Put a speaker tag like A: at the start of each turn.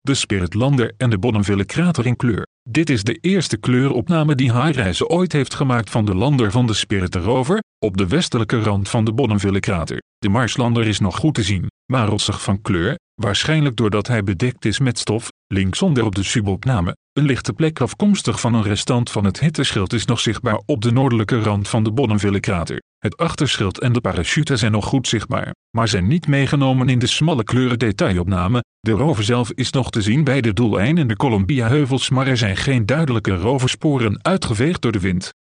A: de Spirit Lander en de Bonneville-krater in kleur. Dit is de eerste kleuropname die HiRise ooit heeft gemaakt van de lander van de Spirit rover, op de westelijke rand van de Bonneville-krater. De Marslander is nog goed te zien, maar rossig van kleur, waarschijnlijk doordat hij bedekt is met stof. Linksonder op de subopname, een lichte plek afkomstig van een restant van het hitteschild is nog zichtbaar op de noordelijke rand van de Bonneville-krater. Het achterschild en de parachute zijn nog goed zichtbaar, maar zijn niet meegenomen in de smalle kleurendetailopname. De rover zelf is nog te zien bij de Doelijn en de Columbia-heuvels, maar er zijn geen duidelijke roversporen uitgeveegd door de wind.